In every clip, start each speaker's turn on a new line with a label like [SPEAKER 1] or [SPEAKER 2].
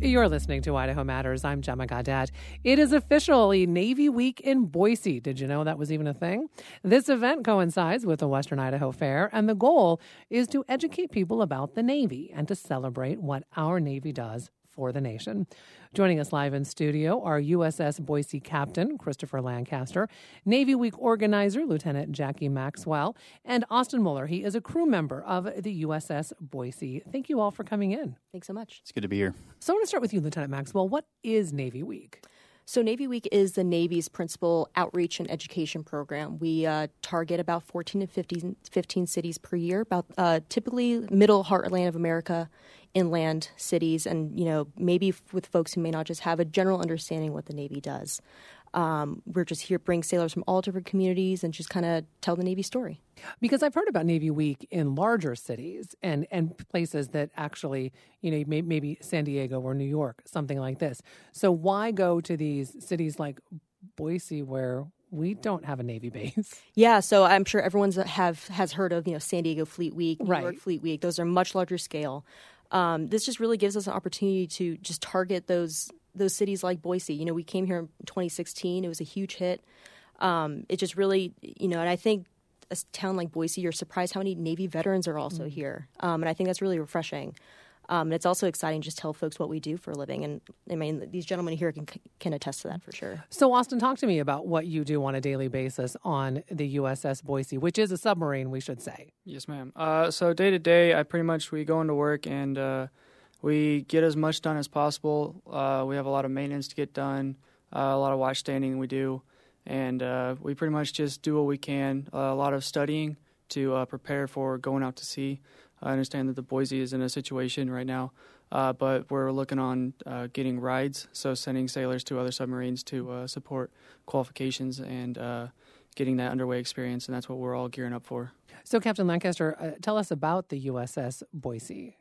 [SPEAKER 1] You're listening to Idaho Matters. I'm Gemma Gaudette. It is officially Navy Week in Boise. Did you know that was even a thing? This event coincides with the Western Idaho Fair, and the goal is to educate people about the Navy and to celebrate what our Navy does for the nation. Joining us live in studio are USS Boise Captain Christopher Lancaster, Navy Week organizer Lieutenant Jackie Maxwell, and Austin Muller. He is a crew member of the USS Boise. Thank you all for coming in.
[SPEAKER 2] Thanks so much.
[SPEAKER 3] It's good to be here.
[SPEAKER 1] So I want to start with you, Lieutenant Maxwell. What is Navy Week?
[SPEAKER 2] So Navy Week is the Navy's principal outreach and education program. We target about 14 to 15 cities per year, about typically middle heartland of America, inland cities, and maybe with folks who may not just have a general understanding what the Navy does. We're just here to bring sailors from all different communities and just kind of tell the Navy story.
[SPEAKER 1] Because I've heard about Navy Week in larger cities and places that actually, maybe San Diego or New York, something like this. So why go to these cities like Boise where we don't have a Navy base?
[SPEAKER 2] Yeah, so I'm sure everyone's has heard of San Diego Fleet Week, New York Fleet Week. Those are much larger scale. This just really gives us an opportunity to just target those cities like Boise. We came here in 2016. It was a huge hit. It just really, and I think a town like Boise, you're surprised how many Navy veterans are also here. And I think that's really refreshing. And it's also exciting to just tell folks what we do for a living. And I mean, these gentlemen here can attest to that for sure.
[SPEAKER 1] So, Austin, talk to me about what you do on a daily basis on the USS Boise, which is a submarine, we should say.
[SPEAKER 4] Yes, ma'am. So day to day, we go into work and we get as much done as possible. We have a lot of maintenance to get done, a lot of watch standing we do. And we pretty much just do what we can, a lot of studying to prepare for going out to sea. I understand that the Boise is in a situation right now, but we're looking on getting rides, so sending sailors to other submarines to support qualifications and getting that underway experience, and that's what we're all gearing up for.
[SPEAKER 1] So, Captain Lancaster, tell us about the USS Boise.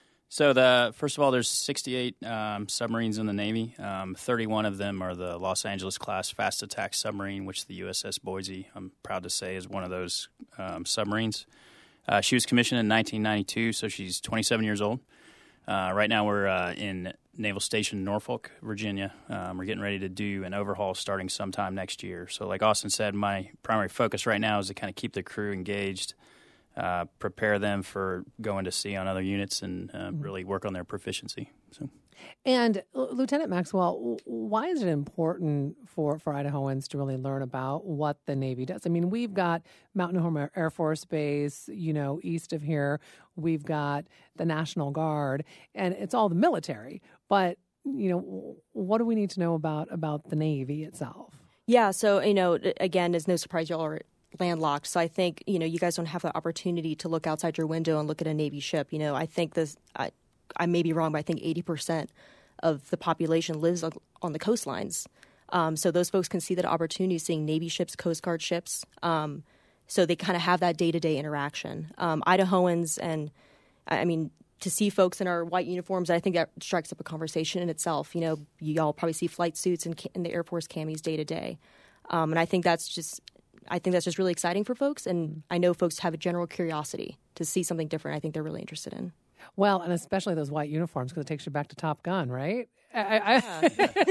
[SPEAKER 3] So, first of all, there's 68 submarines in the Navy. 31 of them are the Los Angeles-class fast attack submarine, which the USS Boise, I'm proud to say, is one of those submarines. She was commissioned in 1992, so she's 27 years old. Right now we're in Naval Station Norfolk, Virginia. We're getting ready to do an overhaul starting sometime next year. So like Austin said, my primary focus right now is to kind of keep the crew engaged, prepare them for going to sea on other units, and really work on their proficiency.
[SPEAKER 1] And Lieutenant Maxwell, why is it important for Idahoans to really learn about what the Navy does? I mean, we've got Mountain Home Air Force Base, east of here. We've got the National Guard, and it's all the military. But, what do we need to know about the Navy itself?
[SPEAKER 2] Yeah, so, again, it's no surprise y'all are landlocked. So I think, you guys don't have the opportunity to look outside your window and look at a Navy ship. I think I may be wrong, but I think 80% of the population lives on the coastlines. So those folks can see that opportunity seeing Navy ships, Coast Guard ships. So they kind of have that day-to-day interaction. Idahoans, and I mean, to see folks in our white uniforms, I think that strikes up a conversation in itself. Y'all probably see flight suits and the Air Force camis day-to-day. And I think that's just really exciting for folks. And I know folks have a general curiosity to see something different. I think they're really interested in.
[SPEAKER 1] Well, and especially those white uniforms, because it takes you back to Top Gun, right?
[SPEAKER 2] Yeah.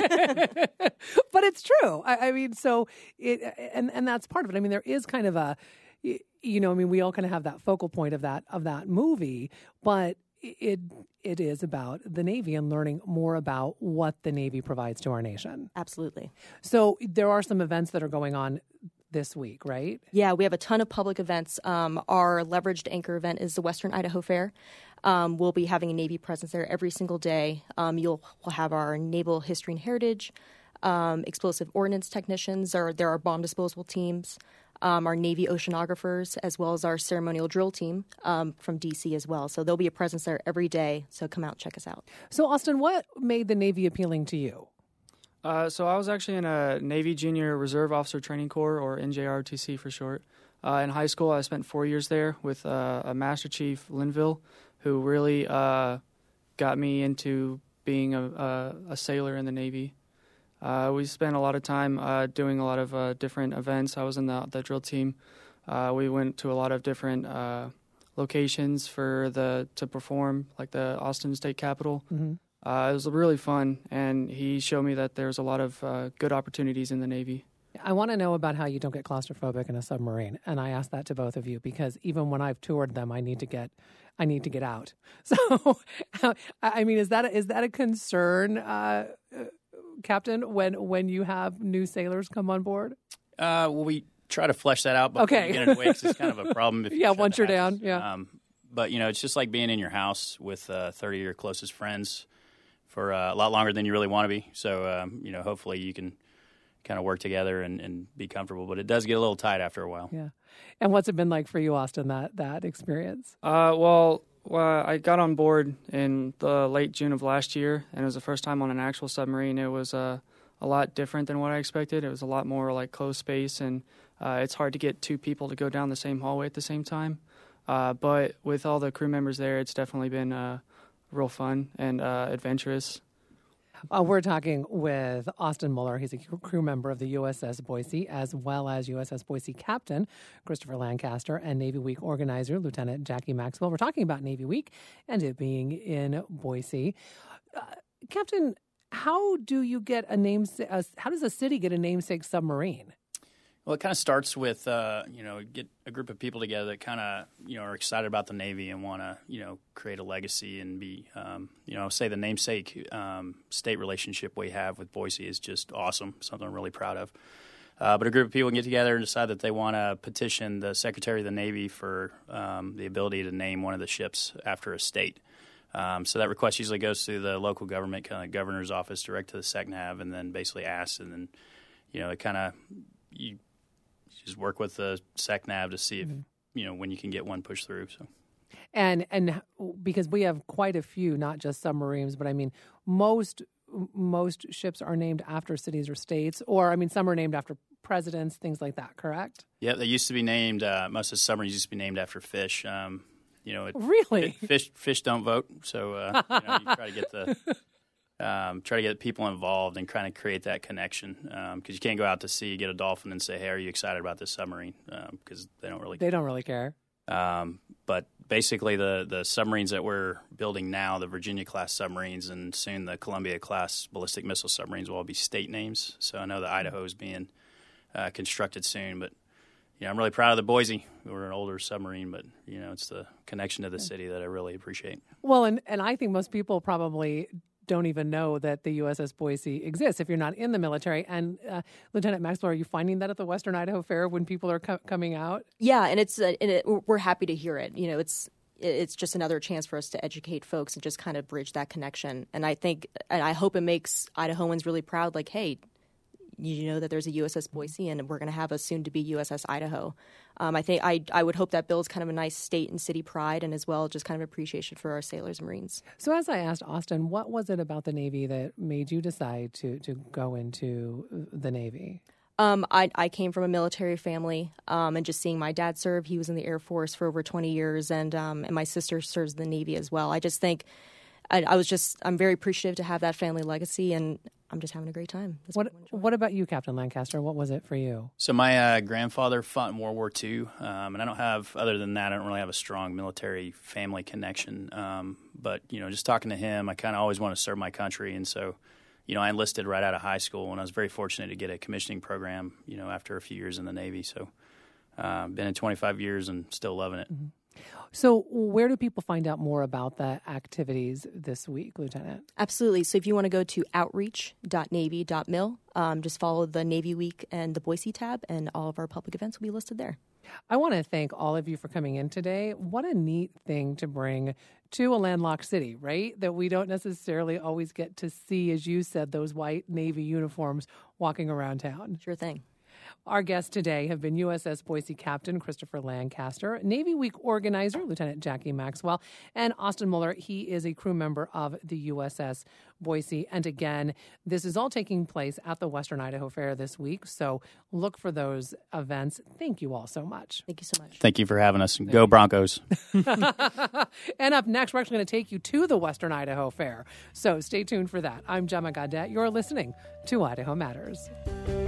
[SPEAKER 1] But it's true. I mean, so and that's part of it. I mean, there is kind of a, we all kind of have that focal point of that movie, but it is about the Navy and learning more about what the Navy provides to our nation.
[SPEAKER 2] Absolutely.
[SPEAKER 1] So there are some events that are going on this week, right?
[SPEAKER 2] Yeah, we have a ton of public events. Our leveraged anchor event is the Western Idaho Fair. We'll be having a Navy presence there every single day. We'll have our naval history and heritage, explosive ordnance technicians, there are bomb disposal teams, our Navy oceanographers, as well as our ceremonial drill team from D.C. as well. So there'll be a presence there every day, so come out and check us out.
[SPEAKER 1] So, Austin, what made the Navy appealing to you?
[SPEAKER 4] So I was actually in a Navy Junior Reserve Officer Training Corps, or NJROTC for short. In high school, I spent 4 years there with a Master Chief Linville, who really got me into being a sailor in the Navy. We spent a lot of time doing a lot of different events. I was in the drill team. We went to a lot of different locations to perform, like the Austin State Capitol. Mm-hmm. it was really fun, and he showed me that there's a lot of good opportunities in the Navy.
[SPEAKER 1] I want to know about how you don't get claustrophobic in a submarine, and I ask that to both of you because even when I've toured them, I need to get out. So, I mean, is that a concern, Captain, when you have new sailors come on board?
[SPEAKER 3] Well, we try to flesh that out before you get away, 'cause it's kind of a problem. If
[SPEAKER 1] once you're down,
[SPEAKER 3] but it's just like being in your house with 30 of your closest friends for a lot longer than you really want to be. So, hopefully you can kind of work together and be comfortable, but it does get a little tight after a while.
[SPEAKER 1] Yeah. And what's it been like for you, Austin, that experience?
[SPEAKER 4] Well, I got on board in the late June of last year, and it was the first time on an actual submarine. It was a lot different than what I expected. It was a lot more like closed space, and it's hard to get two people to go down the same hallway at the same time. But with all the crew members there, it's definitely been real fun and adventurous.
[SPEAKER 1] We're talking with Austin Muller. He's a crew member of the USS Boise, as well as USS Boise Captain Christopher Lancaster and Navy Week organizer Lieutenant Jackie Maxwell. We're talking about Navy Week and it being in Boise. Captain, how do you get how does a city get a namesake submarine?
[SPEAKER 3] Well, it kind of starts with, get a group of people together that kind of, are excited about the Navy and want to, create a legacy and be, say the namesake state relationship we have with Boise is just awesome, something I'm really proud of. But a group of people can get together and decide that they want to petition the Secretary of the Navy for the ability to name one of the ships after a state. So that request usually goes through the local government, kind of governor's office, direct to the SecNav, and then basically asks, and then, it kind of you just work with the SecNav to see if when you can get one pushed through. So,
[SPEAKER 1] and because we have quite a few, not just submarines, but I mean most ships are named after cities or states, or I mean some are named after presidents, things like that. Correct?
[SPEAKER 3] Yeah, they used to be named. Most of the submarines used to be named after fish.
[SPEAKER 1] Really?
[SPEAKER 3] Fish don't vote, so you try to get try to get people involved and kind of create that connection because you can't go out to sea, get a dolphin, and say, "Hey, are you excited about this submarine?" Because they don't really care. But basically, the submarines that we're building now, the Virginia-class submarines, and soon the Columbia-class ballistic missile submarines, will all be state names. So I know the Idaho is being constructed soon, but I'm really proud of the Boise. We're an older submarine, but it's the connection to the city that I really appreciate.
[SPEAKER 1] Well, and I think most people probably don't even know that the USS Boise exists if you're not in the military. And Lieutenant Maxwell, are you finding that at the Western Idaho Fair when people are coming out?
[SPEAKER 2] Yeah, and we're happy to hear it. It's just another chance for us to educate folks and just kind of bridge that connection. And I hope it makes Idahoans really proud. Like, hey, you know that there's a USS Boise, and we're going to have a soon-to-be USS Idaho. I would hope that builds kind of a nice state and city pride, and as well just kind of appreciation for our sailors and Marines.
[SPEAKER 1] So as I asked Austin, what was it about the Navy that made you decide to go into the Navy?
[SPEAKER 2] I came from a military family, and just seeing my dad serve, he was in the Air Force for over 20 years, and my sister serves in the Navy as well. I just think I'm very appreciative to have that family legacy, and I'm just having a great time.
[SPEAKER 1] What about you, Captain Lancaster? What was it for you?
[SPEAKER 3] So my grandfather fought in World War II, and I don't have, other than that, I don't really have a strong military family connection. But, just talking to him, I kind of always want to serve my country. And so, I enlisted right out of high school, and I was very fortunate to get a commissioning program, after a few years in the Navy. So been in 25 years and still loving it. Mm-hmm.
[SPEAKER 1] So where do people find out more about the activities this week, Lieutenant?
[SPEAKER 2] Absolutely. So if you want to go to outreach.navy.mil, just follow the Navy Week and the Boise tab, and all of our public events will be listed there.
[SPEAKER 1] I want to thank all of you for coming in today. What a neat thing to bring to a landlocked city, right? That we don't necessarily always get to see, as you said, those white Navy uniforms walking around town.
[SPEAKER 2] Sure thing.
[SPEAKER 1] Our guests today have been USS Boise Captain Christopher Lancaster, Navy Week organizer Lieutenant Jackie Maxwell, and Austin Muller. He is a crew member of the USS Boise. And again, this is all taking place at the Western Idaho Fair this week, so look for those events. Thank you all so much.
[SPEAKER 2] Thank you so much.
[SPEAKER 3] Thank you for having us. Go Broncos.
[SPEAKER 1] And up next, we're actually going to take you to the Western Idaho Fair, so stay tuned for that. I'm Gemma Gaudet. You're listening to Idaho Matters.